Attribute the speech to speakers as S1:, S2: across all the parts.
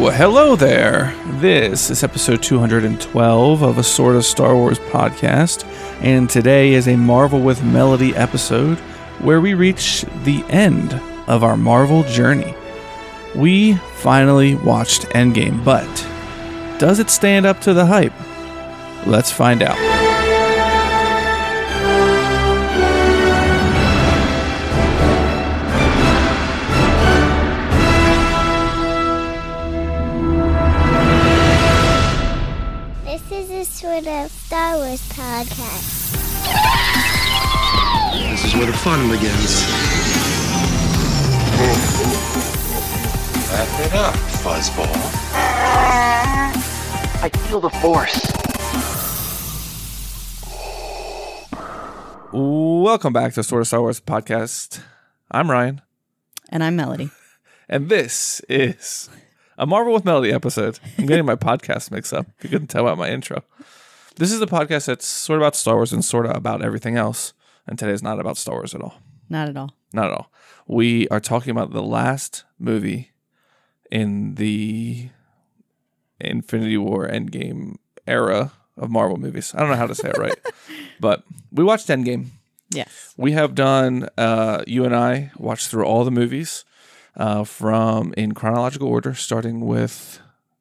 S1: Hello there. This is episode 212 of a sort of Star Wars podcast, and today is a Marvel with Melody episode where we reach the end of our Marvel journey. We finally watched Endgame, but does it stand up to the hype? Let's find out.
S2: Sort of Star Wars podcast.
S3: This is where the fun begins.
S4: Wrap it up, fuzzball.
S3: I feel the Force.
S1: Welcome back to Sort of Star Wars podcast. I'm Ryan.
S5: And I'm Melody.
S1: And this is a Marvel with Melody episode. I'm getting my podcast mixed up. You couldn't tell by my intro. This is a podcast that's sort of about Star Wars and sort of about everything else. And today is not about Star Wars at all.
S5: Not at all.
S1: Not at all. We are talking about the last movie in the Infinity War Endgame era of Marvel movies. I don't know how to say it right. But we watched Endgame.
S5: Yes.
S1: We have done, you and I watched through all the movies from in chronological order, starting with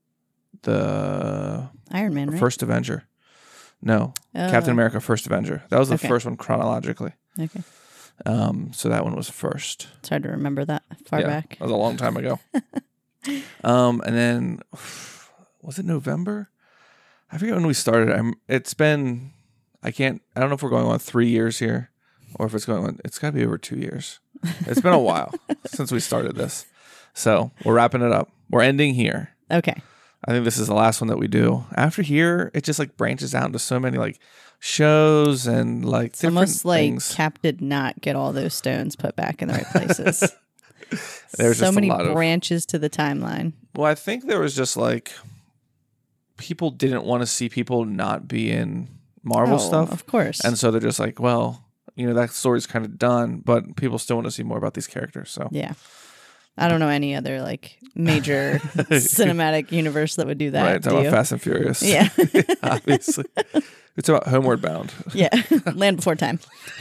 S1: the
S5: Iron Man, right?
S1: First Avenger. No, Captain America: First Avenger. That was the first one chronologically.
S5: Okay.
S1: So that one was first.
S5: It's hard to remember that far back.
S1: That was a long time ago. And then was it November? I forget when we started. It's been. I don't know if we're going on 3 years here, or if it's going on. It's got to be over 2 years. It's been a while since we started this. So we're wrapping it up. We're ending here.
S5: Okay.
S1: I think this is the last one that we do. After here, it just like branches out into so many like shows and like
S5: It's
S1: different
S5: almost like
S1: things.
S5: Cap did not get all those stones put back in the right places.
S1: There's
S5: so
S1: just
S5: many
S1: a lot
S5: branches to the timeline.
S1: Well, I think there was just like people didn't want to see people not be in Marvel stuff.
S5: Of course.
S1: And so they're just like, well, that story's kind of done, but people still want to see more about these characters. So
S5: yeah. I don't know any other like major cinematic universe that would do that.
S1: Right, talking about Fast and Furious.
S5: Yeah.
S1: Obviously. It's about Homeward Bound.
S5: Yeah. Land Before Time.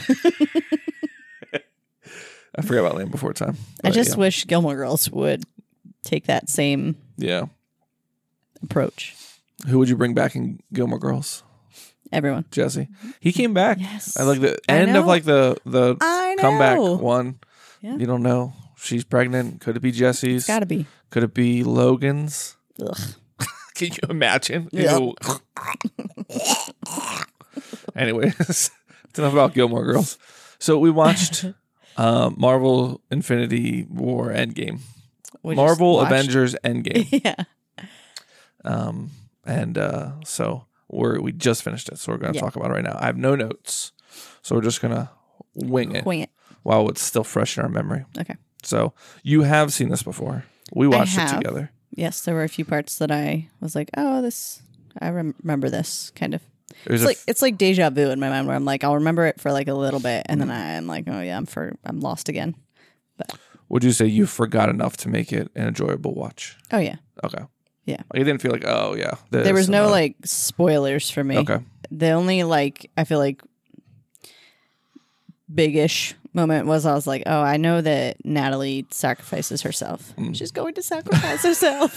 S1: I forgot about Land Before Time.
S5: I just wish Gilmore Girls would take that same approach.
S1: Who would you bring back in Gilmore Girls?
S5: Everyone.
S1: Jesse. He came back.
S5: Yes.
S1: I like the end of like the
S5: I know.
S1: comeback one.
S5: Yeah.
S1: You don't know. She's pregnant. Could it be Jesse's?
S5: It's gotta be.
S1: Could it be Logan's?
S5: Ugh.
S1: Can you imagine?
S5: Yep.
S1: Ew. Anyways, it's enough about Gilmore Girls. So we watched Marvel Infinity War Endgame. Marvel Avengers Endgame.
S5: Yeah.
S1: So we just finished it. So we're going to talk about it right now. I have no notes. So we're just going to wing it while it's still fresh in our memory.
S5: Okay.
S1: So you have seen this before. We watched it together.
S5: Yes, there were a few parts that I was like, "Oh, I remember this kind of." It's like deja vu in my mind, where I'm like, I'll remember it for like a little bit, and then I'm like, "Oh yeah, I'm lost again." But
S1: would you say you forgot enough to make it an enjoyable watch?
S5: Oh yeah.
S1: Okay.
S5: Yeah.
S1: You didn't feel like, oh yeah.
S5: There was no like spoilers for me.
S1: Okay.
S5: The only I feel like big-ish moment was I was like, oh, I know that Natalie sacrifices herself. She's going to sacrifice herself.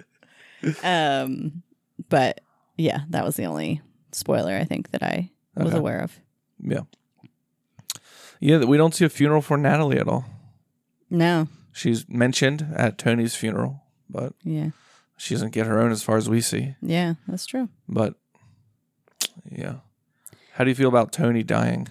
S5: But yeah, that was the only spoiler I think that I was aware of.
S1: Yeah. Yeah, we don't see a funeral for Natalie at all.
S5: No.
S1: She's mentioned at Tony's funeral, but she doesn't get her own as far as we see.
S5: Yeah, that's true.
S1: But yeah. How do you feel about Tony dying?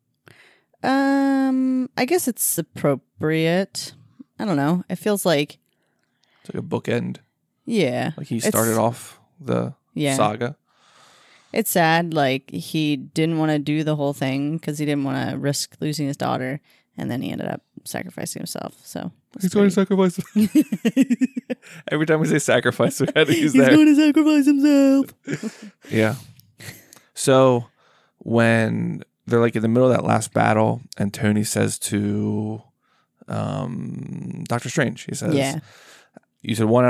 S5: I guess it's appropriate. I don't know. It feels like
S1: it's like a bookend.
S5: Yeah.
S1: Like he started off the saga.
S5: It's sad. Like he didn't want to do the whole thing because he didn't want to risk losing his daughter, and then he ended up sacrificing himself. So
S1: he's going to sacrifice. Every time we say sacrifice, we had to use that.
S5: He's going to sacrifice himself.
S1: Yeah. So when they're like in the middle of that last battle, and Tony says to Doctor Strange, he says, "You said 1 out of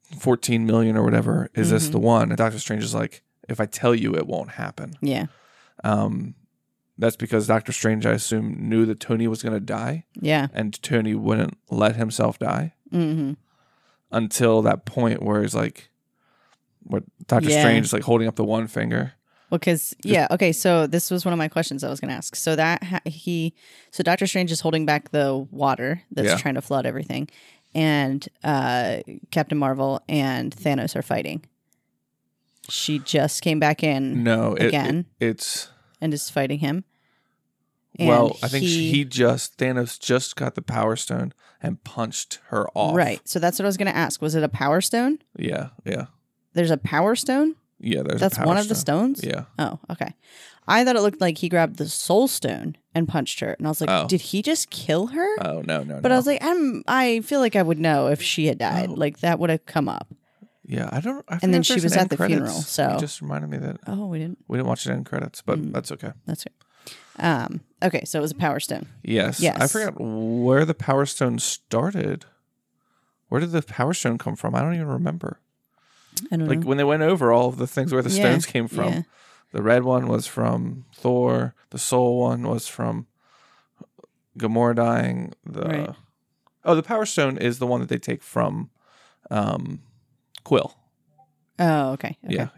S1: 14 million or whatever. Is this the one? And Doctor Strange is like, if I tell you, it won't happen.
S5: Yeah.
S1: That's because Doctor Strange, I assume, knew that Tony was going to die.
S5: Yeah.
S1: And Tony wouldn't let himself die until that point where he's like, what Doctor Strange is like holding up the one finger.
S5: Well, because okay. So this was one of my questions I was going to ask. So so Doctor Strange is holding back the water that's trying to flood everything, and Captain Marvel and Thanos are fighting. She just came back in.
S1: No,
S5: again.
S1: It's
S5: and is fighting him.
S1: And I think Thanos just got the Power Stone and punched her off.
S5: Right. So that's what I was going to ask. Was it a Power Stone?
S1: Yeah.
S5: There's a Power Stone?
S1: Yeah,
S5: that's one of the stones?
S1: Yeah.
S5: Oh, okay. I thought it looked like he grabbed the Soul Stone and punched her. And I was like, did he just kill her?
S1: Oh, no.
S5: But I was like, I feel like I would know if she had died. Like, that would have come up.
S1: Yeah,
S5: and then she was at the funeral. So
S1: you just reminded me that.
S5: Oh, we didn't
S1: watch the end credits, but that's okay.
S5: That's right. Okay, so it was a Power Stone.
S1: Yes. I forgot where the Power Stone started. Where did the Power Stone come from? I don't even remember.
S5: I don't know.
S1: When they went over all of the things where the stones came from. Yeah. The red one was from Thor. The soul one was from Gamora dying. The Power Stone is the one that they take from Quill.
S5: Oh, okay.
S1: Yeah.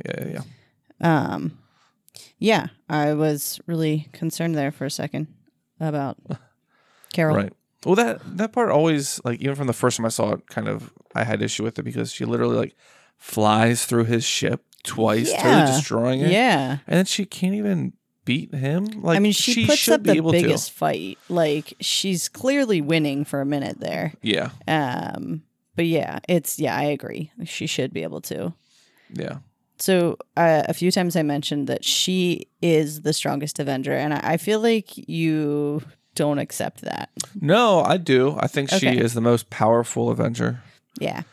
S5: Yeah, I was really concerned there for a second about Carol.
S1: Right. Well, that part always, like, even from the first time I saw it, kind of, I had issue with it because she literally, like, flies through his ship twice, totally destroying it.
S5: Yeah.
S1: And then she can't even beat him. Like,
S5: I mean, she puts up the biggest fight. Like, she's clearly winning for a minute there.
S1: Yeah.
S5: But I agree. She should be able to.
S1: Yeah.
S5: So a few times I mentioned that she is the strongest Avenger, and I feel like you don't accept that.
S1: No, I do. I think she is the most powerful Avenger.
S5: Yeah.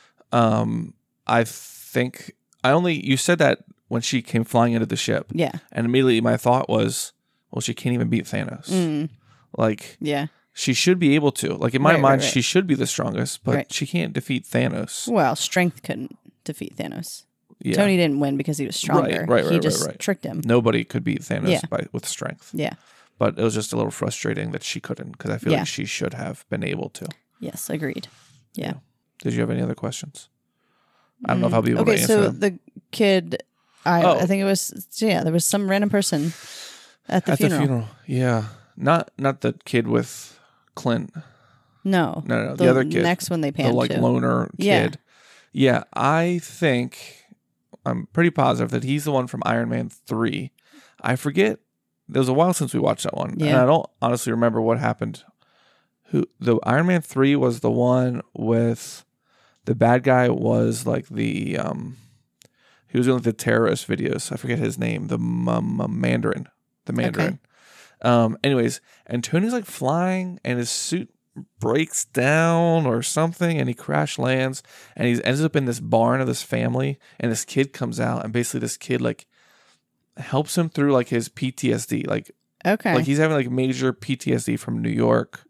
S1: I think you said that when she came flying into the ship.
S5: Yeah.
S1: And immediately my thought was, well, she can't even beat Thanos. Like, she should be able to. Like, in my mind, she should be the strongest, but she can't defeat Thanos.
S5: Well, strength couldn't defeat Thanos.
S1: Yeah.
S5: Tony didn't win because he was stronger. He just tricked him.
S1: Nobody could beat Thanos with strength.
S5: Yeah.
S1: But it was just a little frustrating that she couldn't, because I feel like she should have been able to.
S5: Yes, agreed. Yeah.
S1: Did you have any other questions? I don't know if I'll be able to answer them.
S5: Okay, so the kid, I think it was, there was some random person at the funeral.
S1: Yeah. Not the kid with Clint.
S5: No.
S1: The other kid.
S5: The next one they panned
S1: the loner kid. Yeah, I think, I'm pretty positive that he's the one from Iron Man 3. I forget. There was a while since we watched that one. Yeah. And I don't honestly remember what happened. The Iron Man 3 was the one with the bad guy was like the he was doing the terrorist videos. I forget his name. The Mandarin. The Mandarin. Okay. Anyways, and Tony's like flying and his suit breaks down or something and he crash lands and he ends up in this barn of this family and this kid comes out and basically this kid like helps him through like his PTSD. Like, like he's having like major PTSD from New York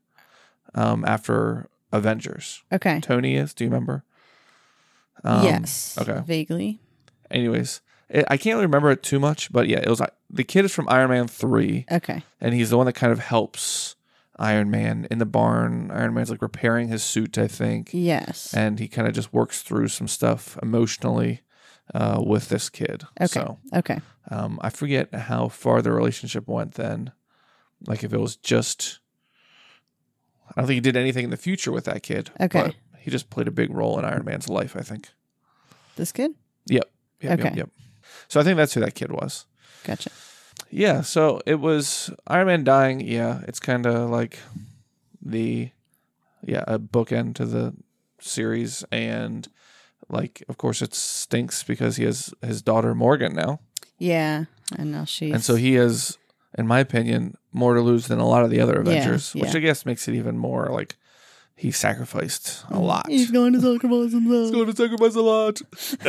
S1: after Avengers.
S5: Okay.
S1: Tony is. Do you remember?
S5: Yes.
S1: Okay.
S5: Vaguely.
S1: Anyways, I can't really remember it too much, but yeah, it was like the kid is from Iron Man 3.
S5: Okay.
S1: And he's the one that kind of helps Iron Man in the barn. Iron Man's like repairing his suit, I think.
S5: Yes.
S1: And he kind of just works through some stuff emotionally with this kid.
S5: Okay.
S1: So,
S5: okay.
S1: I forget how far the relationship went then. Like if it was just, I don't think he did anything in the future with that kid.
S5: Okay.
S1: But he just played a big role in Iron Man's life, I think.
S5: This kid?
S1: Yep.
S5: Okay.
S1: Yep. So I think that's who that kid was.
S5: Gotcha.
S1: Yeah, so it was Iron Man dying. Yeah, it's kind of like a bookend to the series. And, like, of course, it stinks because he has his daughter Morgan now.
S5: Yeah, and now she's...
S1: And so he has, in my opinion, more to lose than a lot of the other Avengers, which I guess makes it even more, like, he sacrificed a lot.
S5: He's going to sacrifice himself.
S1: He's going to sacrifice a lot.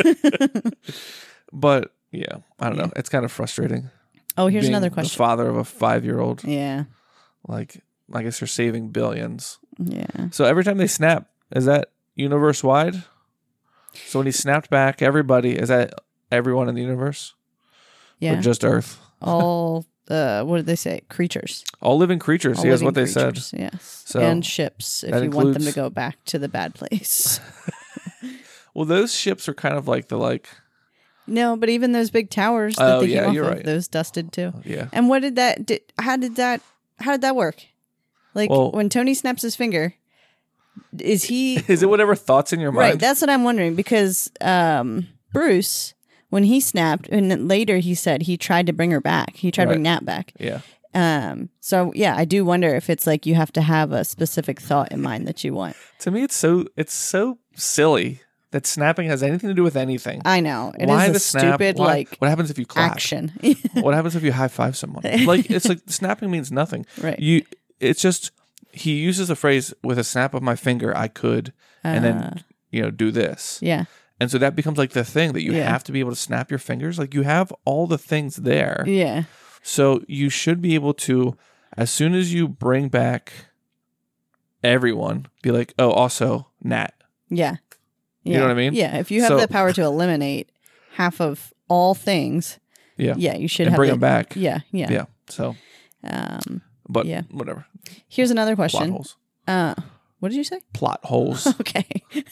S1: But, yeah, I don't know. It's kind of frustrating.
S5: Oh, here's
S1: being
S5: another question.
S1: The father of a 5-year-old.
S5: Yeah.
S1: Like, I guess you're saving billions.
S5: Yeah.
S1: So every time they snap, is that universe wide? So when he snapped back, everybody, is that everyone in the universe?
S5: Yeah.
S1: Or just Earth?
S5: All, what did they say? Creatures.
S1: All living creatures.
S5: All
S1: See, that's
S5: living
S1: what they
S5: creatures,
S1: said.
S5: Yes.
S1: So
S5: and ships, if
S1: that
S5: you want them to
S1: includes-
S5: go back to the bad place.
S1: Well, those ships are kind of like
S5: No, but even those big towers that
S1: Oh,
S5: they
S1: yeah,
S5: came off
S1: you're
S5: of,
S1: right.
S5: those dusted too.
S1: yeah.
S5: And what did that? How did that work? Like
S1: Well-
S5: when Tony snaps his finger, is he?
S1: Is it whatever thoughts in your mind?
S5: Right, that's what I'm wondering because Bruce, when he snapped, and then later he said he tried to bring her back. He tried to bring Nat back.
S1: Yeah.
S5: So yeah, I do wonder if it's like you have to have a specific thought in mind that you want.
S1: To me, it's so silly that snapping has anything to do with anything.
S5: I know it
S1: Why
S5: is a
S1: the snap?
S5: stupid
S1: Why-
S5: like
S1: what happens if you clap?
S5: action.
S1: What happens if you high five someone? Like it's like snapping means nothing.
S5: Right.
S1: It's just he uses a phrase with a snap of my finger. I could, and then do this.
S5: Yeah.
S1: And so that becomes like the thing that you
S5: Yeah.
S1: have to be able to snap your fingers. Like you have all the things there.
S5: Yeah.
S1: So you should be able to, as soon as you bring back everyone, be like, oh, also Nat.
S5: Yeah.
S1: You know what I mean?
S5: Yeah. If you have
S1: So-
S5: the power to eliminate half of all things,
S1: Yeah.
S5: you should
S1: And
S5: have
S1: bring
S5: the-
S1: them back.
S5: Yeah. Yeah.
S1: Yeah. So, but
S5: yeah.
S1: whatever.
S5: Here's another
S1: Plot
S5: question.
S1: holes.
S5: What did you say?
S1: Plot holes.
S5: Okay.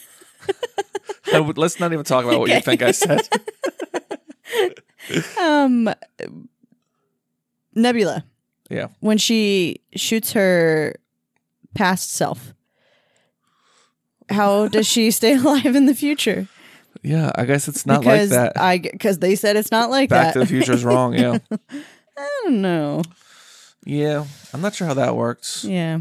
S1: Let's not even talk about what you think I said.
S5: Nebula,
S1: Yeah.
S5: when she shoots her past self, how does she stay alive in the future?
S1: Yeah. I guess it's not
S5: Because
S1: like that.
S5: because they said it's not like
S1: Back
S5: that.
S1: to the Future is wrong. Yeah.
S5: I don't know.
S1: Yeah. I'm not sure how that works.
S5: Yeah.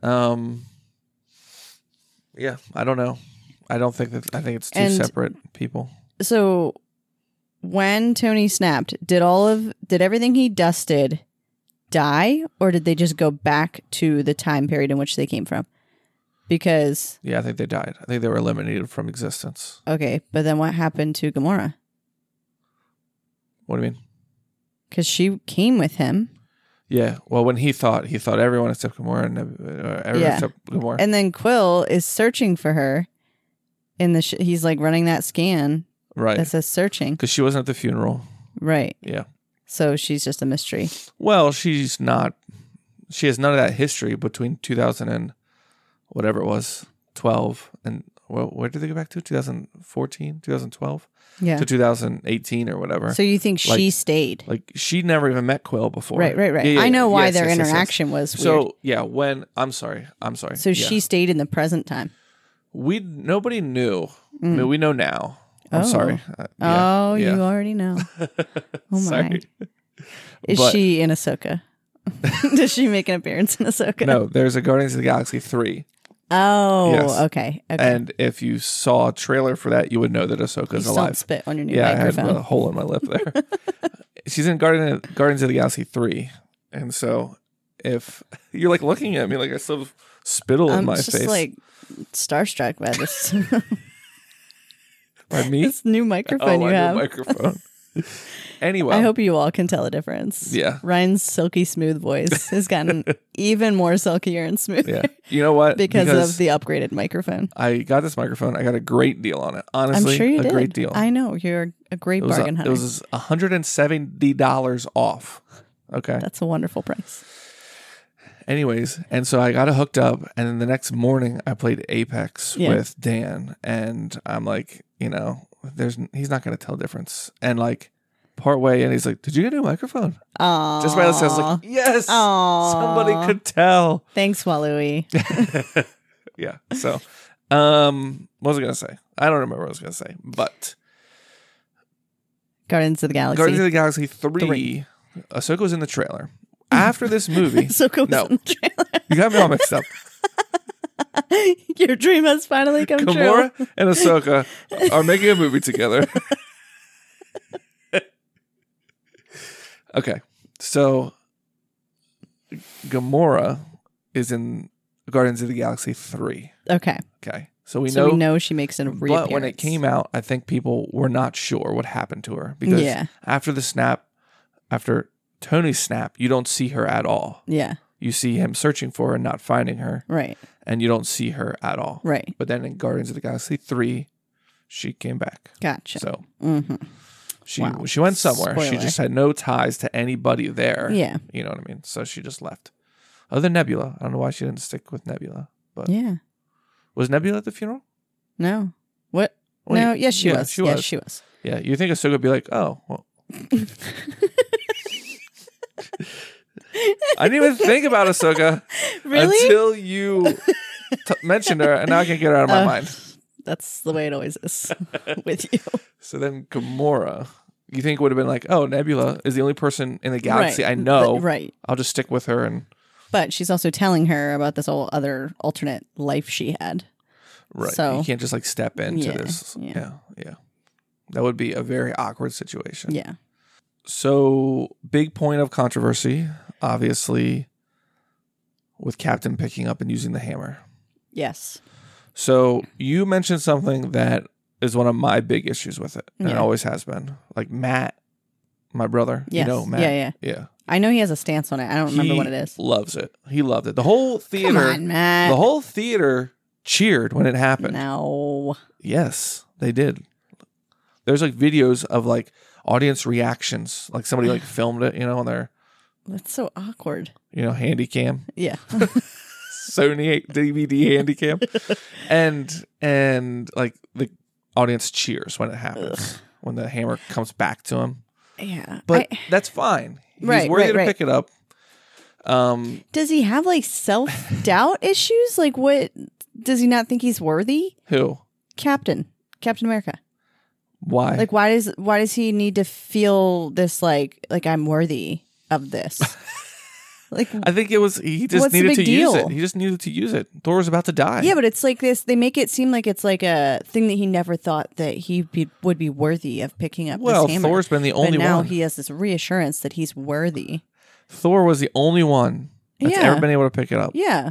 S1: Yeah. I don't know. I think it's two
S5: And-
S1: separate people.
S5: So when Tony snapped, did everything he dusted die, or did they just go back to the time period in which they came from? Because
S1: Yeah. I think they died. I think they were eliminated from existence.
S5: okay, but then what happened to Gamora?
S1: What do you mean?
S5: Because she came with him,
S1: Yeah. Well, when he thought everyone except Gamora and everyone
S5: Yeah.
S1: except Gamora.
S5: and then Quill is searching for her. In the he's like running that scan
S1: Right.
S5: that says searching.
S1: Because she wasn't at the funeral.
S5: Right.
S1: Yeah.
S5: So she's just a mystery.
S1: Well, she's not. She has none of that history between 2000 and whatever it was, 12. And well, where did they go back to? 2014, 2012
S5: Yeah.
S1: to 2018 or whatever.
S5: So you think she
S1: Like-
S5: stayed?
S1: Like she never even met Quill before.
S5: Right.
S1: Yeah, yeah,
S5: I know why
S1: yes,
S5: their
S1: yes, yes, yes.
S5: interaction was weird.
S1: So yeah, I'm sorry.
S5: So
S1: Yeah.
S5: she stayed in the present time.
S1: Nobody knew. I mean, we know now. I'm
S5: Oh.
S1: sorry.
S5: Oh,
S1: yeah.
S5: you already know. Oh my.
S1: Sorry.
S5: Is
S1: But-
S5: she in Ahsoka? Does she make an appearance in Ahsoka?
S1: No, there's a Guardians of the Galaxy 3.
S5: Oh,
S1: Yes.
S5: okay.
S1: And if you saw a trailer for that, you would know that Ahsoka's
S5: Please
S1: alive.
S5: don't spit on your new
S1: Yeah, I had
S5: microphone.
S1: a hole in my lip there. She's in Guardians of the Galaxy 3. And so if you're like looking at me like I still have spittle in
S5: I'm
S1: my
S5: just
S1: face.
S5: like starstruck by this,
S1: By me?
S5: this new microphone you
S1: my new
S5: have.
S1: microphone. Anyway.
S5: I hope you all can tell the difference.
S1: Yeah.
S5: Ryan's silky smooth voice has gotten even more silkier and smoother
S1: Yeah. You know what?
S5: because of the upgraded microphone.
S1: I got this microphone. I got a great deal on it. Honestly,
S5: I'm sure you
S1: a
S5: did.
S1: great deal.
S5: I know. You're a great
S1: It was
S5: bargain hunter.
S1: It was $170 off. Okay.
S5: That's a wonderful price.
S1: Anyways, and so I got it hooked up, and then the next morning I played Apex
S5: Yeah.
S1: with Dan, and I'm like, he's not going to tell difference. And like part way in, he's like, "Did you get a new microphone?"
S5: Aww.
S1: Just by the sound, I was like, "Yes,
S5: Aw.
S1: somebody could tell."
S5: Thanks, Walui.
S1: Yeah. So, what was I going to say? I don't remember what I was going to say, but
S5: Guardians of the Galaxy.
S1: Guardians of the Galaxy 3, Ahsoka was in the trailer. After this movie,
S5: Ahsoka was
S1: no,
S5: in the trailer.
S1: you got me all mixed up.
S5: Your dream has finally come
S1: Gamora
S5: true.
S1: and Ahsoka are making a movie together. Okay, so Gamora is in Guardians of the Galaxy 3.
S5: Okay.
S1: Okay, so we
S5: know she makes a reappearance.
S1: but when it came out, I think people were not sure what happened to her because
S5: Yeah.
S1: after the snap, after Tony's snap, you don't see her at all.
S5: Yeah.
S1: You see him searching for her and not finding her,
S5: Right.
S1: and you don't see her at all.
S5: Right.
S1: But then in Guardians of the Galaxy 3, she came back.
S5: Gotcha.
S1: So she
S5: Wow.
S1: she went somewhere. She
S5: Spoiler.
S1: just had no ties to anybody there.
S5: Yeah.
S1: You know what I mean? So she just left. Other than Nebula. I don't know why she didn't stick with Nebula. But
S5: Yeah.
S1: was Nebula at the funeral?
S5: No. What?
S1: Wait,
S5: No. Yes, she
S1: yeah,
S5: was.
S1: she
S5: Yes,
S1: was.
S5: she was.
S1: Yeah. You think Ahsoka would be like, oh, well. I didn't even think about Ahsoka
S5: Really?
S1: until you mentioned her, and now I can't get her out of my mind.
S5: That's the way it always is with you.
S1: So then Gamora, you think would have been like, oh, Nebula is the only person in the galaxy
S5: Right.
S1: I know.
S5: Right.
S1: I'll just stick with her. And
S5: But she's also telling her about this whole other alternate life she had.
S1: right,
S5: So-
S1: you can't just like step into
S5: Yeah,
S1: this.
S5: yeah.
S1: Yeah. That would be a very awkward situation.
S5: Yeah.
S1: So big point of controversy, obviously, with Captain picking up and using the hammer.
S5: Yes.
S1: So you mentioned something that is one of my big issues with it, and it
S5: Yeah.
S1: always has been. Like Matt, my brother,
S5: Yes.
S1: you know Matt.
S5: Yeah. I know he has a stance on it. I don't remember
S1: He
S5: what it is.
S1: Loves it. He loved it. The whole theater,
S5: Come on, Matt.
S1: the whole theater cheered when it happened.
S5: No.
S1: Yes, they did. There's like videos of like audience reactions, like somebody like filmed it, you know, on their
S5: That's so awkward.
S1: handy cam.
S5: Yeah.
S1: Sony DVD handycam, and like the audience cheers when it happens, when the hammer comes back to him.
S5: Yeah.
S1: But that's fine. He's
S5: Right,
S1: worthy to
S5: right.
S1: pick it up.
S5: Does he have like self-doubt issues? Like what? Does he not think he's worthy?
S1: Who?
S5: Captain America.
S1: Why?
S5: Like why does he need to feel this like I'm worthy of this? Like
S1: I think it was he just
S5: What's the
S1: needed to
S5: big
S1: use
S5: deal?
S1: it. He just needed to use it. Thor was about to die.
S5: yeah, but it's like this. They make it seem like it's like a thing that he never thought that would be worthy of picking up.
S1: Well,
S5: this hammer.
S1: Thor's been the only
S5: but now
S1: one.
S5: he has this reassurance that he's worthy.
S1: Thor was the only one that's
S5: Yeah.
S1: ever been able to pick it up.
S5: Yeah,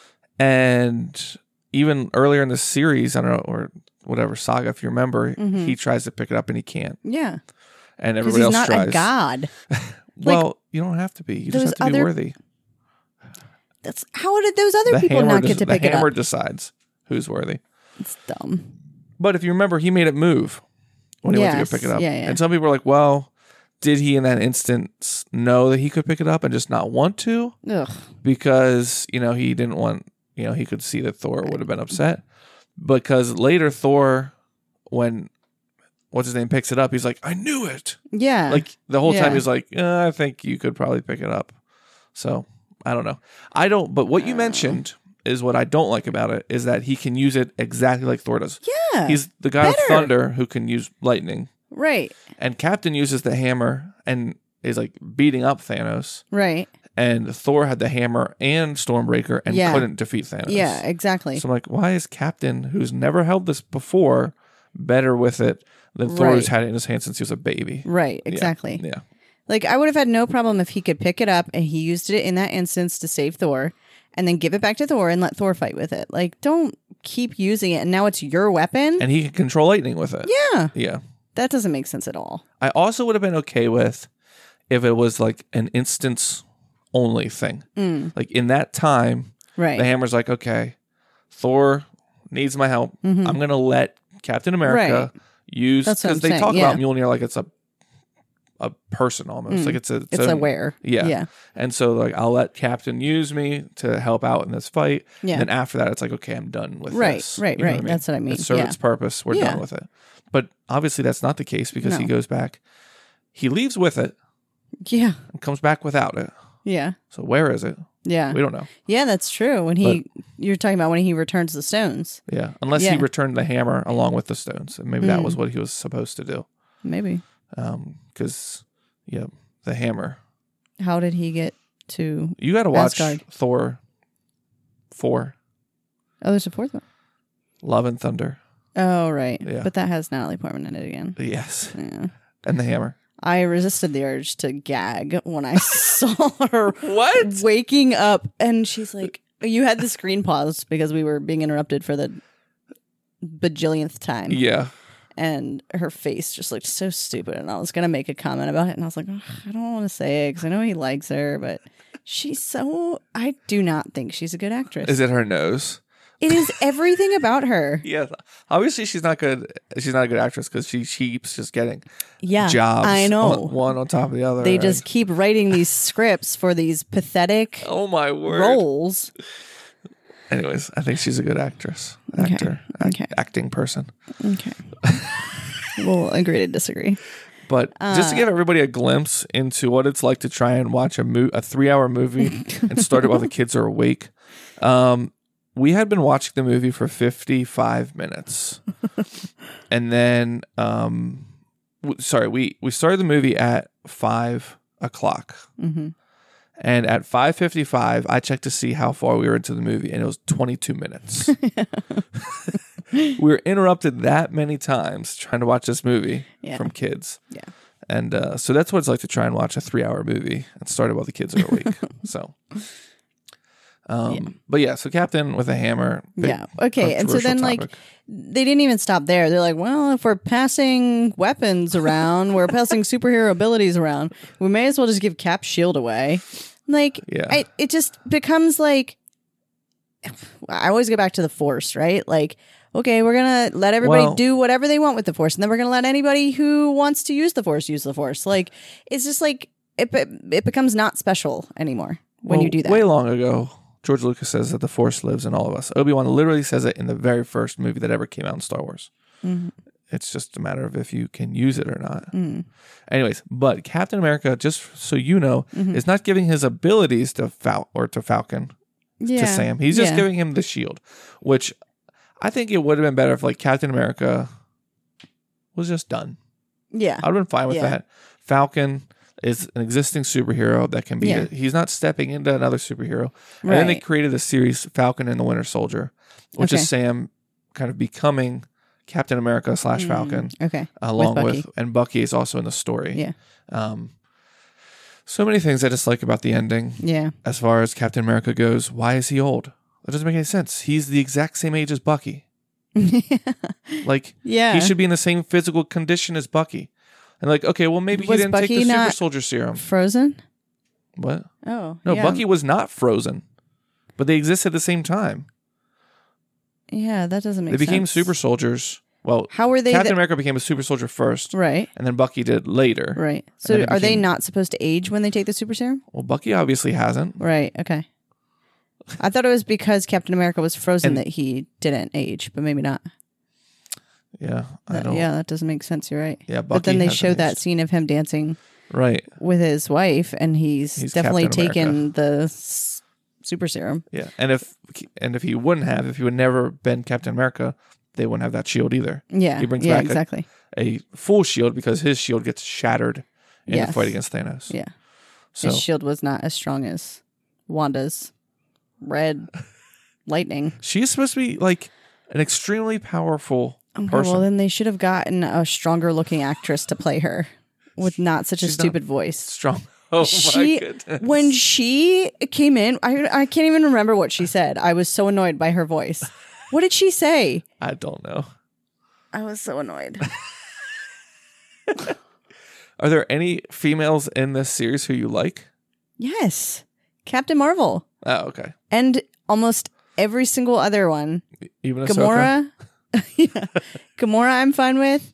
S1: And even earlier in the series, I don't know, or whatever saga, if you remember, he tries to pick it up and he can't.
S5: yeah.
S1: And
S5: Because
S1: everybody
S5: he's
S1: else
S5: not
S1: tries.
S5: a god.
S1: Well, you don't have to be. You just
S5: those
S1: have to be
S5: other
S1: worthy.
S5: That's how did those other people not get to pick
S1: the
S5: it
S1: hammer
S5: up?
S1: decides who's worthy.
S5: It's dumb.
S1: But if you remember, he made it move when he went to
S5: Yes,
S1: go pick it up.
S5: yeah, yeah.
S1: And some people are like, well, did he in that instance know that he could pick it up and just not want to?
S5: Ugh.
S1: Because, he didn't want, he could see that Thor would have been upset. Because later Thor, when, what's his name, picks it up, he's like, I knew it.
S5: Yeah.
S1: Like the whole
S5: Yeah.
S1: time he's like, I think you could probably pick it up. So I don't know. But what you mentioned is what I don't like about it is that he can use it exactly like Thor does.
S5: Yeah.
S1: He's the guy with
S5: Better.
S1: thunder who can use lightning.
S5: right.
S1: And Captain uses the hammer and is like beating up Thanos.
S5: Right.
S1: And Thor had the hammer and Stormbreaker and
S5: Yeah.
S1: couldn't defeat Thanos.
S5: Yeah, exactly.
S1: So I'm like, why is Captain, who's never held this before, better with it than Thor,
S5: Right.
S1: who's had it in his hand since he was a baby?
S5: Right, exactly.
S1: Yeah.
S5: Like I would have had no problem if he could pick it up and he used it in that instance to save Thor and then give it back to Thor and let Thor fight with it. Like don't keep using it and now it's your weapon.
S1: And he can control lightning with it.
S5: Yeah.
S1: Yeah.
S5: That doesn't make sense at all.
S1: I also would have been okay with if it was like an instance only thing. Like in that time,
S5: Right.
S1: the hammer's like, okay, Thor needs my help. I'm going to let Captain America use,
S5: That's what
S1: because
S5: I'm
S1: they
S5: saying,
S1: talk
S5: yeah.
S1: about Mjolnir like it's a person almost. Like it's
S5: It's
S1: own-
S5: aware.
S1: Yeah.
S5: Yeah.
S1: And so like I'll let Captain use me to help out in this fight.
S5: Yeah.
S1: And then after that it's like, okay, I'm done with
S5: Right,
S1: this.
S5: right,
S1: You know
S5: right. That's what I mean.
S1: It served
S5: Yeah.
S1: its purpose. We're
S5: Yeah.
S1: done with it. But obviously that's not the case because he
S5: No.
S1: goes back. He leaves with it
S5: Yeah.
S1: and comes back without it.
S5: Yeah.
S1: So where is it?
S5: Yeah.
S1: We don't know.
S5: Yeah, that's true. When you're talking about when he returns the stones.
S1: Yeah. Unless
S5: Yeah.
S1: he returned the hammer along with the stones. And maybe that was what he was supposed to do.
S5: Maybe.
S1: Because, the hammer.
S5: How did he get to
S1: You got to watch
S5: Asgard.
S1: Thor 4,
S5: Oh, there's a fourth one.
S1: Love and Thunder.
S5: Oh, right.
S1: Yeah.
S5: But that has Natalie Portman in it again.
S1: Yes.
S5: Yeah.
S1: And the hammer.
S5: I resisted the urge to gag when I saw her
S1: What?
S5: waking up and she's like, you had the screen paused because we were being interrupted for the bajillionth time.
S1: Yeah.
S5: And her face just looked so stupid. And I was going to make a comment about it. And I was like, oh, I don't want to say it because I know he likes her, but I do not think she's a good actress.
S1: Is it her nose?
S5: It is everything about her.
S1: Yeah, obviously she's not good. She's not a good actress because she keeps just getting jobs.
S5: I know,
S1: one on top of the other.
S5: They just keep writing these scripts for these pathetic
S1: oh my word
S5: roles.
S1: Anyways, I think she's a good actress, acting person.
S5: Okay, we'll agree to disagree.
S1: But just to give everybody a glimpse into what it's like to try and watch a 3-hour movie and start it while the kids are awake. We had been watching the movie for 55 minutes. And then, we started the movie at 5 o'clock. Mm-hmm. And at 5:55, I checked to see how far we were into the movie, and it was 22 minutes. We were interrupted that many times trying to watch this movie from kids. Yeah. And so that's what it's like to try and watch a 3-hour movie and start it while the kids are awake. So... But yeah, so Captain with a hammer.
S5: Okay. And so then topic. They didn't even stop there. They're like, well, if we're passing weapons around, we're passing superhero abilities around, we may as well just give Cap's shield away. It just becomes like, I always go back to the Force, right? Like, okay, we're going to let everybody do whatever they want with the Force. And then we're going to let anybody who wants to use the Force. Like, it's just like, it becomes not special anymore when you do that.
S1: Way long ago, George Lucas says that the Force lives in all of us. Obi-Wan literally says it in the very first movie that ever came out in Star Wars. Mm-hmm. It's just a matter of if you can use it or not. Mm. Anyways, but Captain America, just so you know, is not giving his abilities to Falcon, to Sam. He's just giving him the shield, which I think it would have been better if Captain America was just done. Yeah. I'd have been fine with that. Falcon is an existing superhero that can be he's not stepping into another superhero. And then they created a series, Falcon and the Winter Soldier, which is Sam kind of becoming Captain America / Falcon. Along with and Bucky is also in the story. Yeah. So many things I just like about the ending. Yeah. As far as Captain America goes, why is he old? That doesn't make any sense. He's the exact same age as Bucky. He should be in the same physical condition as Bucky. And okay, well, maybe he didn't take the super soldier serum.
S5: Frozen?
S1: What? Oh, no, Bucky was not frozen, but they exist at the same time.
S5: Yeah, that doesn't make sense.
S1: They became super soldiers. Well, how were they? Captain America became a super soldier first, right? And then Bucky did later,
S5: right? So are they not supposed to age when they take the super serum?
S1: Well, Bucky obviously hasn't.
S5: Right. Okay. I thought it was because Captain America was frozen that he didn't age, but maybe not.
S1: Yeah,
S5: that doesn't make sense. You're right.
S1: Yeah, Bucky
S5: but then they showed that scene of him dancing,
S1: right,
S5: with his wife, and he's definitely taken the super serum.
S1: Yeah, and if he wouldn't have, if he would never been Captain America, they wouldn't have that shield either.
S5: Yeah,
S1: he brings back a full shield because his shield gets shattered in the fight against Thanos.
S5: Yeah, so his shield was not as strong as Wanda's red lightning.
S1: She's supposed to be an extremely powerful person.
S5: Well, then they should have gotten a stronger looking actress to play her with not such a stupid voice.
S1: Strong. Oh my goodness.
S5: When she came in, I can't even remember what she said. I was so annoyed by her voice. What did she say?
S1: I don't know.
S5: I was so annoyed.
S1: Are there any females in this series who you like?
S5: Yes. Captain Marvel.
S1: Oh, okay.
S5: And almost every single other one.
S1: Even
S5: Gamora. Gamora I'm fine with.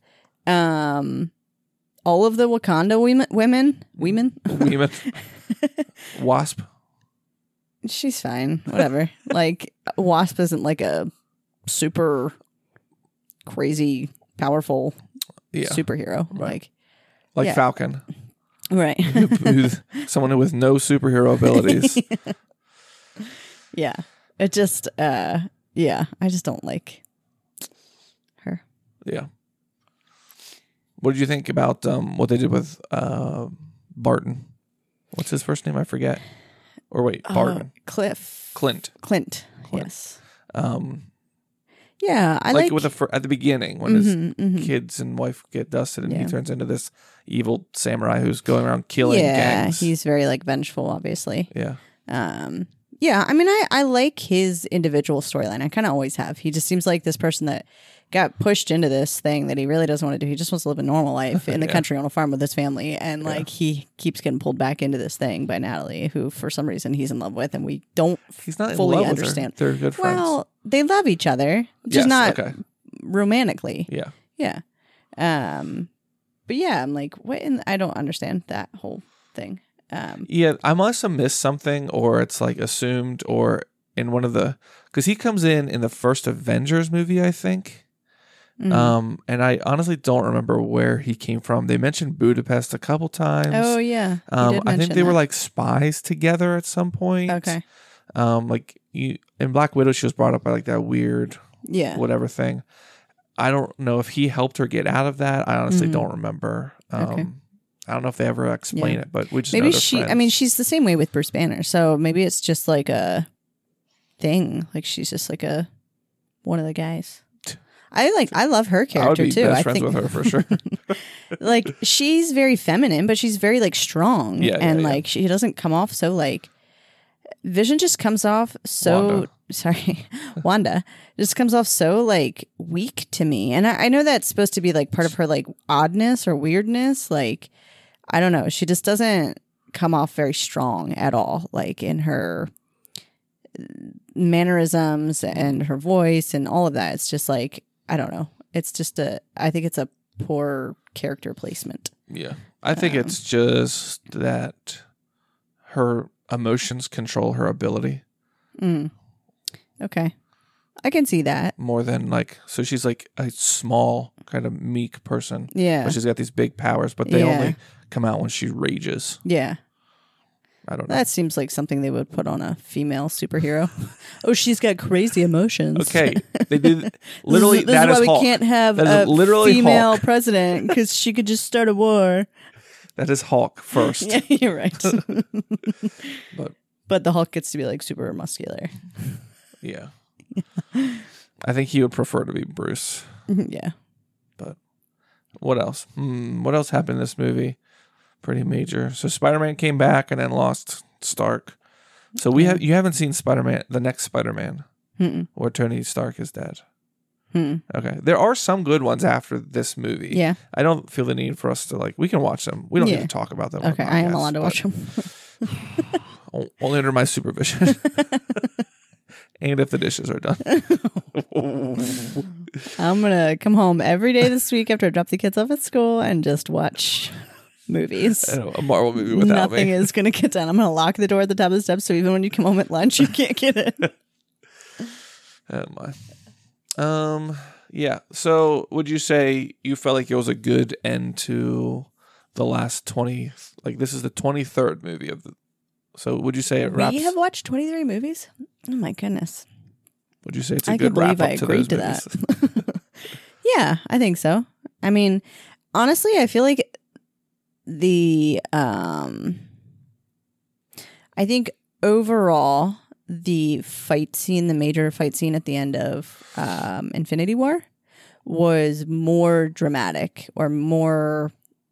S5: All of the Wakanda women. Wasp. She's fine. Whatever. Wasp isn't a super crazy powerful superhero.
S1: Right. Falcon.
S5: Right.
S1: Someone with no superhero abilities.
S5: Yeah. It just I just don't like her.
S1: Yeah. What did you think about what they did with Barton? What's his first name? I forget. Or wait, Barton.
S5: Clint. Yes.
S1: Yeah, I like with at the beginning when his kids and wife get dusted, and he turns into this evil samurai who's going around killing gangs.
S5: Yeah, he's very vengeful, obviously.
S1: Yeah.
S5: Yeah, I mean, I like his individual storyline. I kind of always have. He just seems like this person that got pushed into this thing that he really doesn't want to do. He just wants to live a normal life in the country on a farm with his family. And he keeps getting pulled back into this thing by Natalie, who for some reason he's in love with. And we don't
S1: he's not
S5: fully
S1: in love
S5: understand.
S1: With her. They're good friends.
S5: Well, they love each other, just not
S1: okay.
S5: romantically.
S1: Yeah.
S5: Yeah. But yeah, I'm like, what? I don't understand that whole thing.
S1: Yeah, I must have missed something, or it's like assumed, or in one of the, because he comes in the first Avengers movie, I think. And I honestly don't remember where he came from. They mentioned Budapest a couple times.
S5: Oh yeah,
S1: I think they were like spies together at some point.
S5: Okay.
S1: Like in Black Widow, she was brought up by like that weird, whatever thing. I don't know if he helped her get out of that. I honestly don't remember.
S5: Okay.
S1: I don't know if they ever explain it, but we just
S5: maybe
S1: know they're
S5: she.
S1: friends.
S5: I mean, she's the same way with Bruce Banner, so maybe it's just like a thing. Like she's just like one of the guys. I love her character
S1: I would be
S5: too.
S1: best friends with her for sure.
S5: Like she's very feminine, but she's very like strong, and like she doesn't come off so like. Vision just comes off so Wanda just comes off so like weak to me, and I know that's supposed to be like part of her like oddness or weirdness. Like I don't know, she just doesn't come off very strong at all, like in her mannerisms and her voice and all of that. It's just like I don't know. It's just I think it's a poor character placement.
S1: Yeah, I think it's just that her emotions control her ability.
S5: Okay. I can see that.
S1: More than like, so she's like a small kind of meek person.
S5: Yeah.
S1: But she's got these big powers, but they only come out when she rages.
S5: Yeah.
S1: I don't know.
S5: That seems like something they would put on a female superhero. Oh, she's got crazy emotions.
S1: Okay. They did literally
S5: this
S1: that
S5: is why
S1: Hulk.
S5: we can't have
S1: that
S5: a female
S1: Hulk.
S5: president because she could just start a war.
S1: That is Hulk first.
S5: Yeah, you're right.
S1: But
S5: the Hulk gets to be like super muscular.
S1: Yeah. I think he would prefer to be Bruce.
S5: Yeah.
S1: But what else? What else happened in this movie? Pretty major. So Spider-Man came back and then lost Stark. So you haven't seen Spider-Man, the next Spider-Man, where Tony Stark is dead. Okay. There are some good ones after this movie.
S5: Yeah.
S1: I don't feel the need for us to like, we can watch them. We don't need to talk about them.
S5: Okay. I am allowed to watch them.
S1: Only under my supervision. And if the dishes are done.
S5: I'm going to come home every day this week after I drop the kids off at school and just watch movies.
S1: A Marvel movie without
S5: Nothing
S1: me.
S5: is going to get done. I'm going to lock the door at the top of the steps so even when you come home at lunch, you can't get in.
S1: Oh my. Yeah. So would you say you felt like it was a good end to the last 20, like this is the 23rd movie of the, so would you say it wraps?
S5: We have watched 23 movies? Oh my goodness.
S1: Would you say it's a good wrap up to those movies?
S5: That. Yeah, I think so. I mean, honestly, I feel like I think overall, the major fight scene at the end of Infinity War was more dramatic or more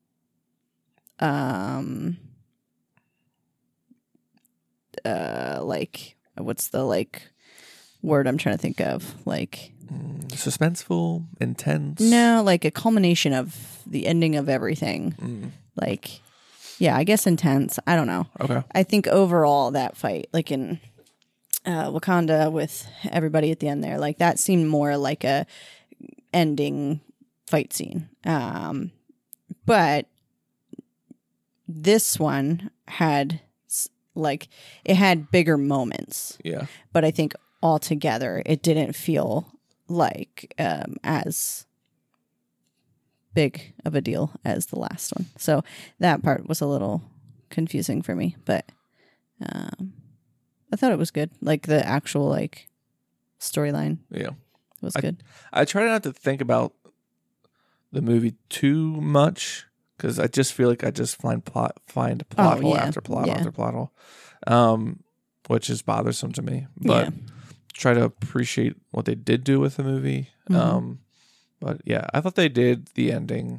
S5: like what's the like word I'm trying to think of, like
S1: suspenseful, intense.
S5: No, like a culmination of the ending of everything. Like, yeah, I guess intense. I don't know.
S1: Okay.
S5: I think overall that fight, like in Wakanda with everybody at the end there, like that seemed more like a ending fight scene. But this one had it had bigger moments.
S1: Yeah.
S5: But I think altogether it didn't feel like as big of a deal as the last one. So that part was a little confusing for me, but I thought it was good. Like the actual like storyline.
S1: Yeah.
S5: Was good.
S1: I try not to think about the movie too much because I just feel like I just find plot hole after plot after plot hole, which is bothersome to me. But try to appreciate what they did do with the movie. But yeah, I thought they did the ending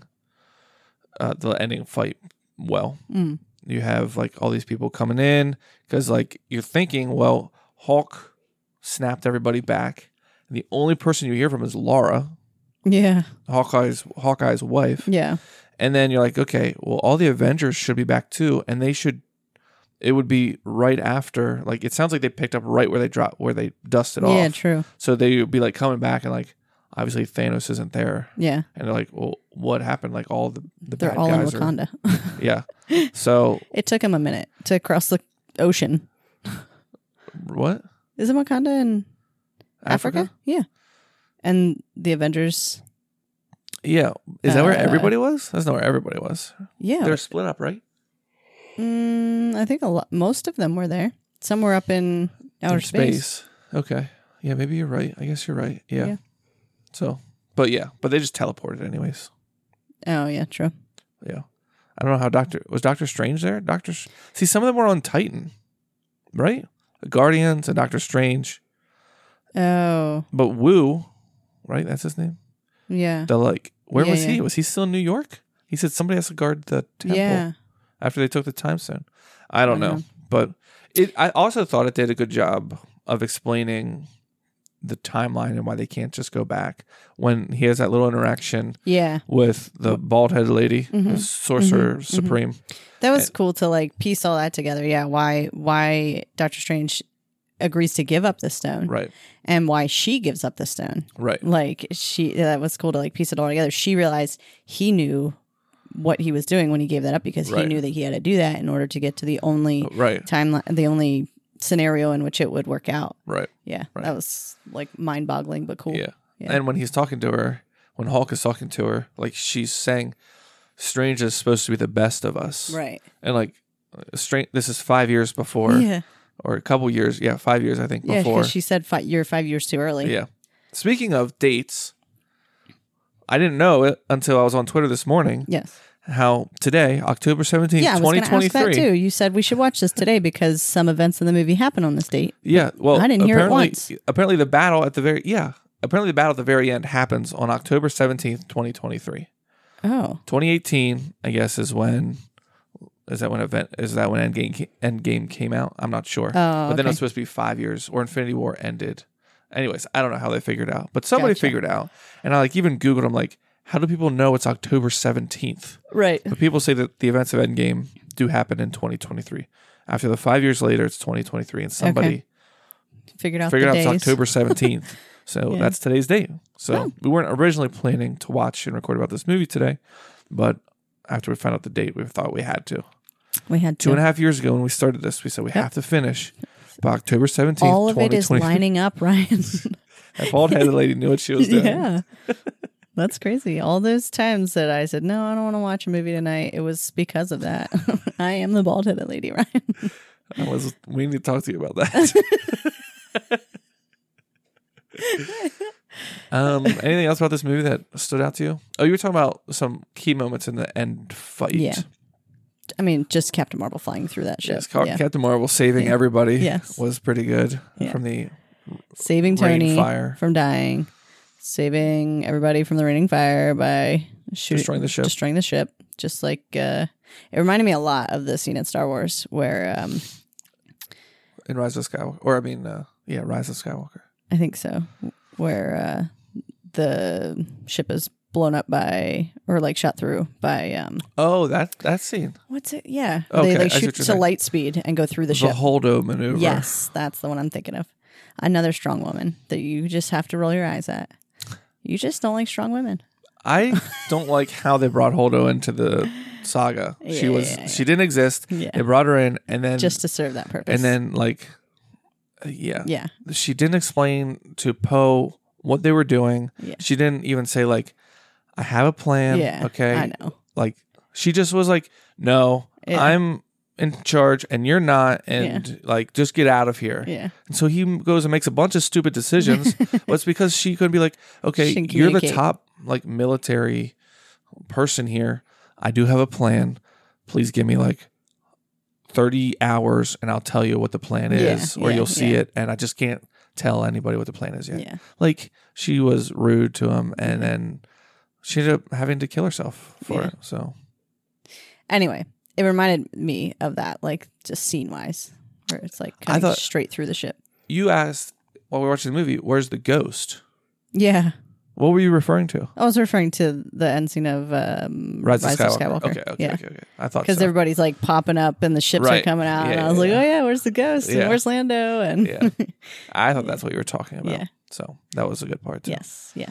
S1: fight well. You have like all these people coming in because like you're thinking, well, Hulk snapped everybody back. And the only person you hear from is Laura.
S5: Yeah.
S1: Hawkeye's wife.
S5: Yeah.
S1: And then you're like, okay, well, all the Avengers should be back too, and they should it would be right after. Like, it sounds like they picked up right where they dusted off.
S5: Yeah, true.
S1: So they would be like coming back and like, obviously Thanos isn't there.
S5: Yeah.
S1: And they're like, well, what happened? Like all the
S5: They're
S1: bad
S5: all in
S1: guys
S5: Wakanda.
S1: Yeah. So
S5: it took him a minute to cross the ocean.
S1: what?
S5: Isn't Wakanda in Africa? Yeah. And the Avengers.
S1: Yeah. Is that where everybody was? That's not where everybody was.
S5: Yeah.
S1: They're split up, right?
S5: I think most of them were there. Some were up in outer space.
S1: Okay. Yeah, maybe you're right. I guess you're right. Yeah. So, but they just teleported anyways.
S5: Oh, yeah, true.
S1: Yeah. I don't know how Doctor Strange there? See, some of them were on Titan, right? The Guardians and Doctor Strange.
S5: Oh.
S1: But Wu, right? That's his name?
S5: Yeah.
S1: Where was he? Was he still in New York? He said somebody has to guard the temple after they took the time stone. I don't know. But I also thought it did a good job of explaining the timeline and why they can't just go back when he has that little interaction with the bald-headed lady, the Sorcerer Supreme.
S5: That was cool to like piece all that together. Yeah, why Doctor Strange agrees to give up the stone.
S1: Right.
S5: And why she gives up the stone.
S1: Right.
S5: Like that was cool to like piece it all together. She realized he knew what he was doing when he gave that up because he knew that he had to do that in order to get to the only timeline, the only scenario in which it would work out.
S1: Right.
S5: Yeah. Right. That was like mind-boggling but cool.
S1: Yeah. And when he's talking to her, when Hulk is talking to her, like she's saying Strange is supposed to be the best of us.
S5: Right.
S1: And like Strange, this is 5 years before.
S5: Yeah.
S1: Or a couple years. Yeah, 5 years I think before. Yeah,
S5: because she said you're 5 years too early.
S1: Yeah. Speaking of dates, I didn't know it until I was on Twitter this morning.
S5: Yes.
S1: How today, October 17th, 2023.
S5: Yeah, I was going to ask that too. You said we should watch this today because some events in the movie happen on this date.
S1: Yeah, well,
S5: I didn't hear it once.
S1: Apparently the battle at the very end happens on October 17th, 2023.
S5: Oh.
S1: 2018, I guess, is when Endgame came out? I'm not sure.
S5: Oh,
S1: but then it was supposed to be 5 years, or Infinity War ended. Anyways, I don't know how they figured it out, but somebody figured it out. And I like even Googled, I'm like, how do people know it's October 17th?
S5: Right.
S1: But people say that the events of Endgame do happen in 2023. After the 5 years later, it's 2023, and somebody
S5: figured out
S1: it's October 17th. So that's today's date. So we weren't originally planning to watch and record about this movie today, but after we found out the date, we thought we had to.
S5: We had to.
S1: 2.5 years ago when we started this, we said we have to finish by October 17th,
S5: all of it is lining up, Ryan.
S1: That bald-headed lady knew what she was doing.
S5: Yeah. That's crazy. All those times that I said, no, I don't want to watch a movie tonight, it was because of that. I am the bald-headed lady, Ryan.
S1: We need to talk to you about that. Anything else about this movie that stood out to you? Oh, you were talking about some key moments in the end fight.
S5: Yeah. I mean, just Captain Marvel flying through that ship.
S1: Yes, Captain Marvel saving everybody was pretty good from the
S5: saving Tony from dying, saving everybody from the raining fire by destroying the ship. Just like it reminded me a lot of the scene in Star Wars where
S1: in Rise of Skywalker, Rise of Skywalker.
S5: I think so, where the ship is blown up by, or like shot through by
S1: that scene.
S5: What's it? Yeah.
S1: Okay,
S5: they shoot to light speed and go through the ship.
S1: The Holdo maneuver.
S5: Yes, that's the one I'm thinking of. Another strong woman that you just have to roll your eyes at. You just don't like strong women.
S1: I don't like how they brought Holdo into the saga. She didn't exist.
S5: Yeah.
S1: They brought her in and then
S5: just to serve that purpose.
S1: And then she didn't explain to Poe what they were doing. Yeah. She didn't even say like, I have a plan.
S5: Yeah,
S1: okay.
S5: I know.
S1: Like she just was like, no, I'm in charge and you're not, and like just get out of here.
S5: Yeah.
S1: And so he goes and makes a bunch of stupid decisions. But it's because she could be like, okay, you're the top like military person here. I do have a plan. Please give me like 30 hours and I'll tell you what the plan is, or you'll see it, and I just can't tell anybody what the plan is yet.
S5: Yeah.
S1: Like she was rude to him, and then she ended up having to kill herself for it. So
S5: anyway, it reminded me of that, like just scene wise, where it's like kind of straight through the ship.
S1: You asked while we were watching the movie, where's the ghost?
S5: Yeah.
S1: What were you referring to?
S5: I was referring to the end scene of Rise of Skywalker.
S1: Okay. I thought
S5: because everybody's like popping up and the ships are coming out, and I was like, oh yeah, where's the ghost? And where's Lando? And
S1: I thought that's what you were talking about.
S5: Yeah.
S1: So that was a good part too.
S5: Yes. Yeah.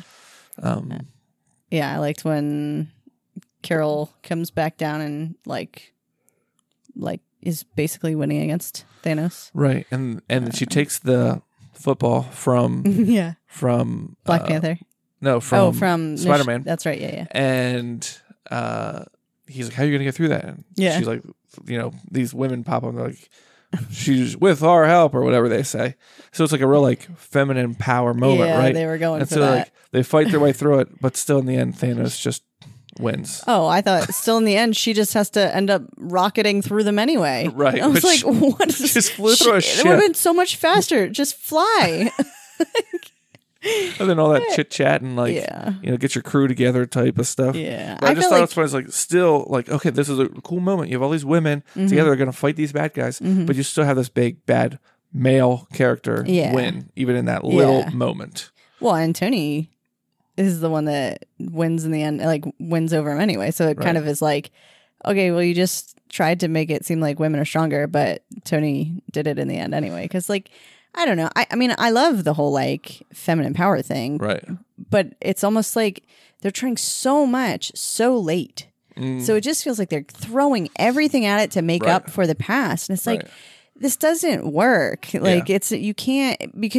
S5: I liked when Carol comes back down and like is basically winning against Thanos.
S1: Right, and she takes the football from from
S5: Black Panther.
S1: No, from Spider-Man.
S5: That's right. Yeah.
S1: And he's like, "How are you gonna get through that?" And she's like, these women pop up and they're like, "She's with our help," or whatever they say. So it's like a real like feminine power moment, right?
S5: They were going
S1: and
S5: for
S1: so
S5: that.
S1: Like they fight their way through it, but still in the end, Thanos just wins.
S5: Oh, I thought still in the end she just has to end up rocketing through them anyway.
S1: Right.
S5: I was like, what is
S1: just flew through a ship.
S5: It would have been so much faster. Just fly.
S1: And then all that chit chat and like get your crew together type of stuff.
S5: Yeah.
S1: But I just thought it was funny. It's like still like, okay, this is a cool moment. You have all these women together are gonna fight these bad guys, but you still have this big bad male character win, even in that little moment.
S5: Well, and Tony is the one that wins in the end, like wins over him anyway. So it kind of is like, okay, well, you just tried to make it seem like women are stronger, but Tony did it in the end anyway. Because like, I don't know. I mean, I love the whole like feminine power thing,
S1: right?
S5: But it's almost like they're trying so much so late. So it just feels like they're throwing everything at it to make up for the past, and it's like this doesn't work. Like it's you can't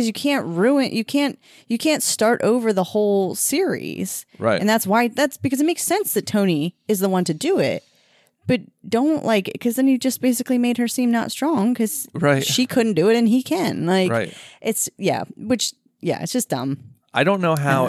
S5: start over the whole series,
S1: right?
S5: And that's because it makes sense that Tony is the one to do it. But don't like, because then you just basically made her seem not strong because she couldn't do it and he can. Like, it's just dumb.
S1: I don't know how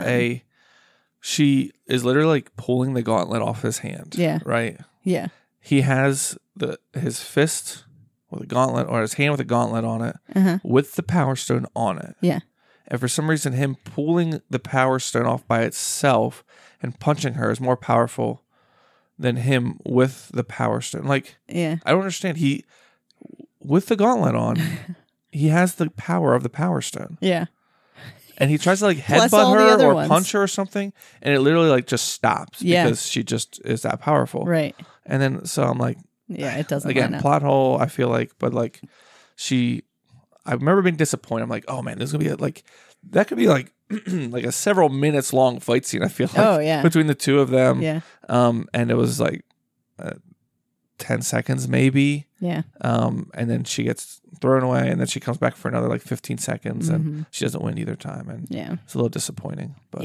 S1: she is literally like pulling the gauntlet off his hand.
S5: Yeah.
S1: Right?
S5: Yeah.
S1: He has his fist with a gauntlet or his hand with a gauntlet on it with the Power Stone on it.
S5: Yeah.
S1: And for some reason, him pulling the Power Stone off by itself and punching her is more powerful than him with the Power Stone. Like, I don't understand. He, with the gauntlet on, he has the power of the Power Stone.
S5: Yeah.
S1: And he tries to like headbutt her or punch her or something, and it literally like just stops because she just is that powerful.
S5: Right.
S1: And then, so I'm like,
S5: it doesn't
S1: again, plot hole, I feel like, but like I remember being disappointed. I'm like, oh man, this is going to be that could be like, like a several minutes long fight scene. I feel like between the two of them.
S5: Yeah.
S1: And it was like 10 seconds maybe.
S5: Yeah.
S1: And then she gets thrown away, and then she comes back for another like 15 seconds, and she doesn't win either time. And it's a little disappointing. But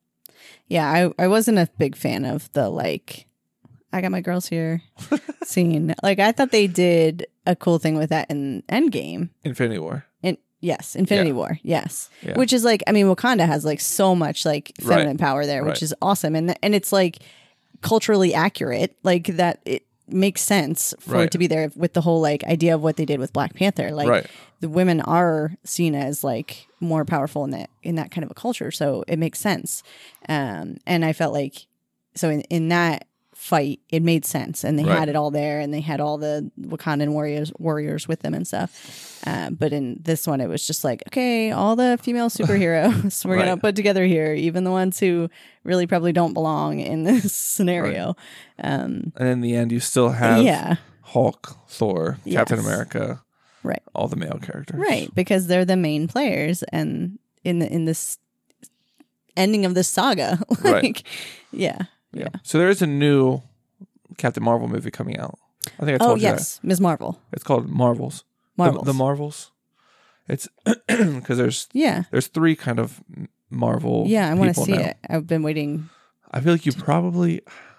S5: I wasn't a big fan of the like, I got my girls here scene. Like I thought they did a cool thing with that in Endgame.
S1: Infinity War.
S5: Yes, Infinity War. Yes, which is like, I mean, Wakanda has like so much like feminine power there, which is awesome, and it's like culturally accurate, like that. It makes sense for it to be there with the whole like idea of what they did with Black Panther. Like the women are seen as like more powerful in that kind of a culture, so it makes sense. And I felt like so in that fight it made sense, and they had it all there, and they had all the Wakandan warriors with them and stuff. But in this one it was just like, okay, all the female superheroes we're gonna put together here, even the ones who really probably don't belong in this scenario. And
S1: in the end you still have Hulk, Thor, Captain America, all the male characters,
S5: because they're the main players, and in this ending of this saga, like Yeah.
S1: So there is a new Captain Marvel movie coming out. I think I told you that.
S5: Ms. Marvel.
S1: It's called Marvels. The Marvels. It's because there's three kind of Marvel.
S5: Yeah, I want to see
S1: now.
S5: it. I've been waiting.
S1: I feel like you probably.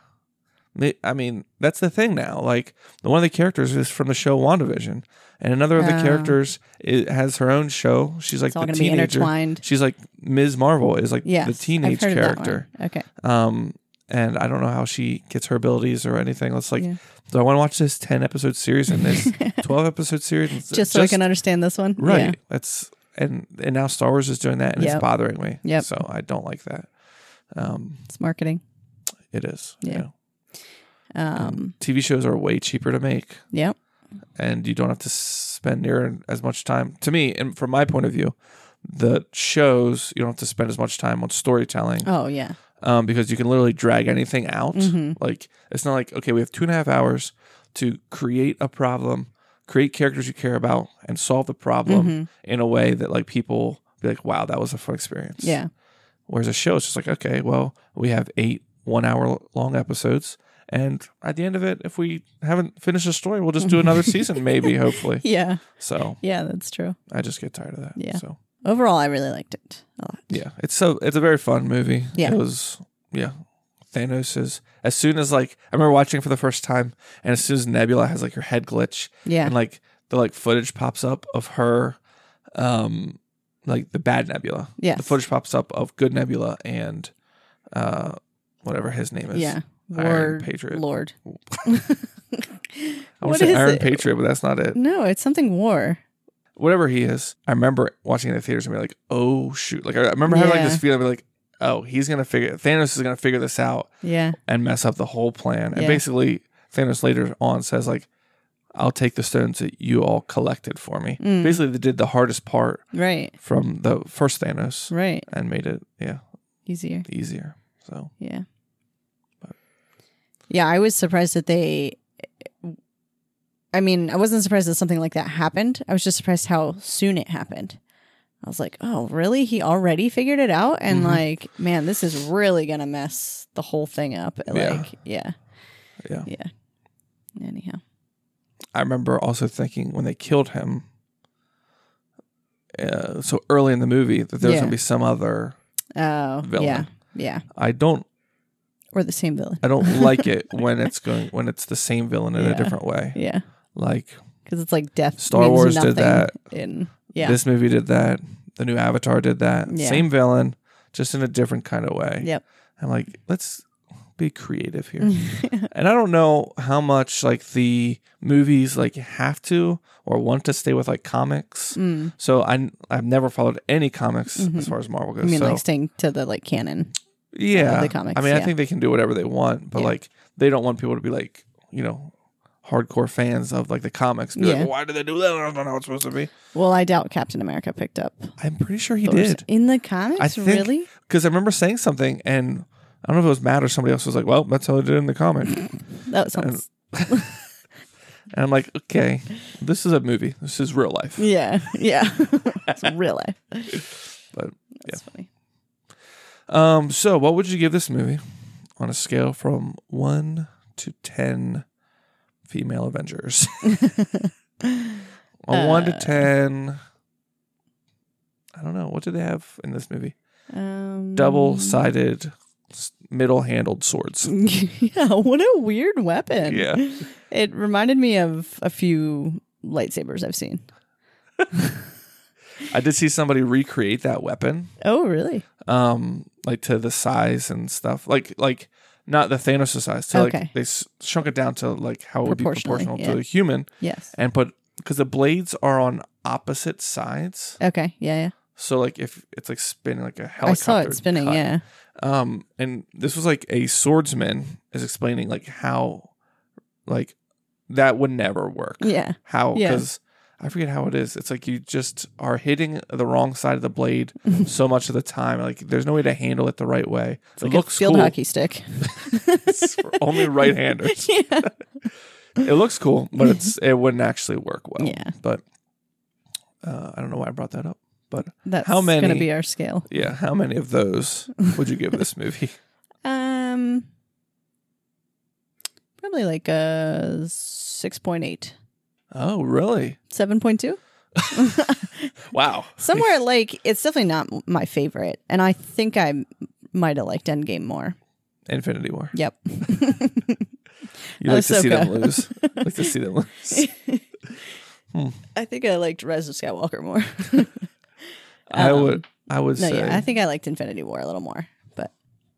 S1: I mean, that's the thing now. Like, one of the characters is from the show WandaVision, and another of the characters has her own show. She's like the teenager. Intertwined. She's like Ms. Marvel is like the teenage character.
S5: Okay.
S1: And I don't know how she gets her abilities or anything. It's like, do I want to watch this 10-episode series and this 12-episode series?
S5: Just so I can understand this one?
S1: Right.
S5: Yeah.
S1: That's and now Star Wars is doing that, and it's bothering me.
S5: Yep.
S1: So I don't like that.
S5: It's marketing.
S1: It is.
S5: Yeah.
S1: TV shows are way cheaper to make.
S5: Yep.
S1: And you don't have to spend near as much time. To me, and from my point of view, the shows, you don't have to spend as much time on storytelling.
S5: Oh, yeah.
S1: Because you can literally drag anything out.
S5: Mm-hmm.
S1: Like, it's not like, okay, we have 2.5 hours to create a problem, create characters you care about, and solve the problem in a way that like people be like, wow, that was a fun experience.
S5: Yeah.
S1: Whereas a show is just like, okay, well, we have 8 1-hour long episodes, and at the end of it, if we haven't finished the story, we'll just do another season, maybe, hopefully.
S5: Yeah.
S1: So
S5: yeah, that's true.
S1: I just get tired of that.
S5: Yeah.
S1: So
S5: overall, I really liked it a lot.
S1: yeah, it's a very fun movie.
S5: Yeah.
S1: It was, Thanos is, as soon as like, I remember watching it for the first time, and as soon as Nebula has like her head glitch,
S5: Yeah.
S1: and like the like footage pops up of her, like the bad Nebula.
S5: Yes.
S1: The footage pops up of good Nebula and whatever his name is.
S5: Yeah.
S1: Iron Patriot.
S5: Lord.
S1: I want
S5: What
S1: to say
S5: is
S1: Iron
S5: it?
S1: Patriot, but that's not it.
S5: No, it's something war.
S1: Whatever he is, I remember watching it in the theaters and be like, oh shoot. Like I remember having like
S5: Yeah.
S1: this feeling, be like, oh, Thanos is gonna figure this out
S5: Yeah.
S1: and mess up the whole plan. And
S5: Yeah.
S1: basically Thanos later on says like, I'll take the stones that you all collected for me. Basically they did the hardest part
S5: Right.
S1: from the first Thanos
S5: Right.
S1: and made it
S5: Easier.
S1: easier. So
S5: Yeah. Yeah, I was surprised that I wasn't surprised that something like that happened. I was just surprised how soon it happened. I was like, oh, really? He already figured it out? And like, man, this is really going to mess the whole thing up. Like, yeah. Anyhow.
S1: I remember also thinking when they killed him, so early in the movie, that there was going to be some other villain.
S5: Yeah.
S1: I don't
S5: Or the same villain.
S1: like it when it's the same villain in a different way.
S5: Yeah.
S1: Like
S5: Because it's like death.
S1: Star
S5: means
S1: Wars did
S5: nothing
S1: that.
S5: Yeah.
S1: This movie did that. The new Avatar did that.
S5: Yeah.
S1: Same villain, just in a different kind of way.
S5: Yep.
S1: I'm like, let's be creative here. And I don't know how much like the movies like have to or want to stay with like comics. So I've never followed any comics as far as Marvel goes.
S5: I mean,
S1: so,
S5: like staying to the like canon.
S1: yeah,
S5: the comics,
S1: I mean, I
S5: yeah.
S1: think they can do whatever they want, but
S5: Yeah.
S1: like they don't want people to be like, hardcore fans of like the comics. Be
S5: Yeah.
S1: like, why did they do that? I don't know how it's supposed to be.
S5: Well, I doubt Captain America picked up
S1: I'm pretty sure he
S5: Thor's-
S1: did.
S5: in the comics.
S1: I think,
S5: Really?
S1: because I remember saying something, and I don't know if it was Matt or somebody else was like, "Well, that's how they did it in the comic."
S5: That sounds.
S1: And I'm like, okay, this is a movie. This is real life.
S5: Yeah. It's real life.
S1: But
S5: That's funny.
S1: so what would you give this movie on a scale from 1 to 10 female Avengers? On 1 to 10, I don't know. What do they have in this movie? Double-sided, middle-handled swords.
S5: Yeah. What a weird weapon.
S1: Yeah.
S5: It reminded me of a few lightsabers I've seen.
S1: I did see somebody recreate that weapon,
S5: Oh, really?
S1: like to the size and stuff. Like not the Thanos size. So
S5: Okay.
S1: like they shrunk it down to like how it would be
S5: Proportionally,
S1: proportional
S5: yeah.
S1: to a human,
S5: Yes.
S1: and because the blades are on opposite sides.
S5: Okay. Yeah.
S1: So like if it's like spinning like a helicopter.
S5: I saw it spinning.
S1: cut.
S5: Yeah.
S1: And this was like a swordsman is explaining like how like that would never work.
S5: Yeah.
S1: How,
S5: Yeah.
S1: because I forget how it is. It's like you just are hitting the wrong side of the blade so much of the time. Like there's no way to handle it the right way.
S5: It's
S1: It
S5: like a
S1: looks
S5: field
S1: cool.
S5: hockey stick.
S1: It's for only right-handers.
S5: Yeah.
S1: It looks cool, but it wouldn't actually work well.
S5: Yeah.
S1: But I don't know why I brought that up. But
S5: That's
S1: how many?
S5: going to be our scale.
S1: Yeah, how many of those would you give this movie?
S5: Probably like a 6.8.
S1: Oh, really?
S5: 7.2?
S1: Wow.
S5: Somewhere like it's definitely not my favorite, and I think I might have liked Endgame more.
S1: Infinity War.
S5: Yep.
S1: You like to see them
S5: Ahsoka.
S1: lose. Like to see them lose.
S5: I think I liked Rise of Skywalker more.
S1: I would
S5: No,
S1: say
S5: yeah, I think I liked Infinity War a little more, but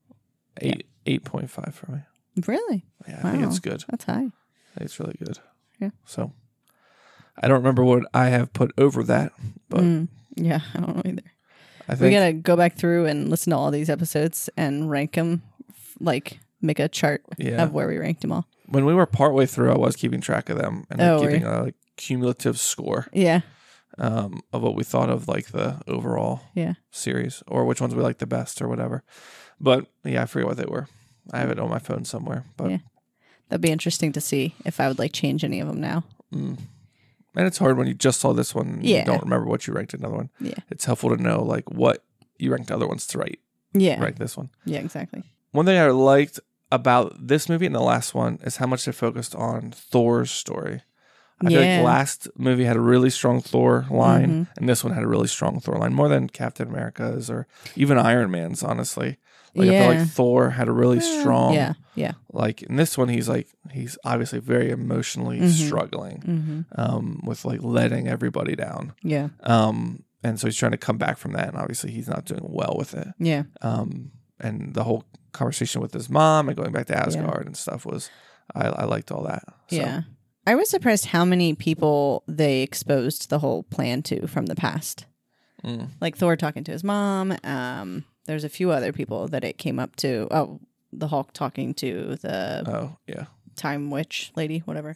S1: 8.5 for me.
S5: really,
S1: Yeah, I think
S5: Wow.
S1: it's good.
S5: that's high.
S1: I think it's really good.
S5: Yeah.
S1: So I don't remember what I have put over that, but
S5: Yeah, I don't know either.
S1: I
S5: We
S1: think
S5: gotta go back through and listen to all these episodes and rank them, like make a chart
S1: Yeah.
S5: of where we ranked them all.
S1: when we were partway through, I was keeping track of them and
S5: Oh, were
S1: keeping
S5: you?
S1: a cumulative score.
S5: Yeah,
S1: of what we thought of like the overall series, or which ones we liked the best or whatever. But yeah, I forget what they were. I have it on my phone somewhere. But
S5: that'd be interesting to see if I would like change any of them now.
S1: And it's hard when you just saw this one and you don't remember what you ranked another one. Yeah. It's helpful to know like what you ranked other ones to rank this one. Yeah,
S5: exactly.
S1: One thing I liked about this movie and the last one is how much they focused on Thor's story. I feel like last movie had a really strong Thor line, and this one had a really strong Thor line, more than Captain America's or even Iron Man's, honestly. Like I feel like Thor had a really strong like in this one he's obviously very emotionally struggling with like letting everybody down. Yeah. And so he's trying to come back from that, and obviously he's not doing well with it. Yeah. And the whole conversation with his mom and going back to Asgard and stuff was I liked all that. So. Yeah.
S5: I was surprised how many people they exposed the whole plan to from the past. Like Thor talking to his mom. There's a few other people that it came up to. Oh, the Hulk talking to the Time Witch lady, whatever.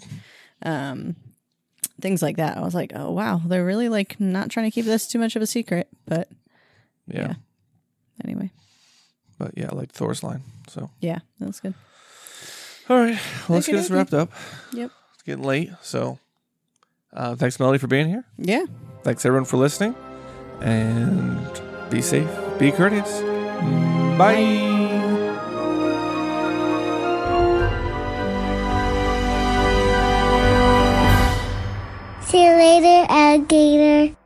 S5: Things like that. I was like, oh, wow. They're really like not trying to keep this too much of a secret. But yeah. Anyway.
S1: But yeah, I like Thor's line. So
S5: yeah, that's good.
S1: All right. Well, let's get this wrapped up.
S5: Yep.
S1: It's getting late. So thanks, Melody, for being here.
S5: Yeah.
S1: Thanks, everyone, for listening. And be safe. Be courteous. Bye.
S2: See you later, alligator.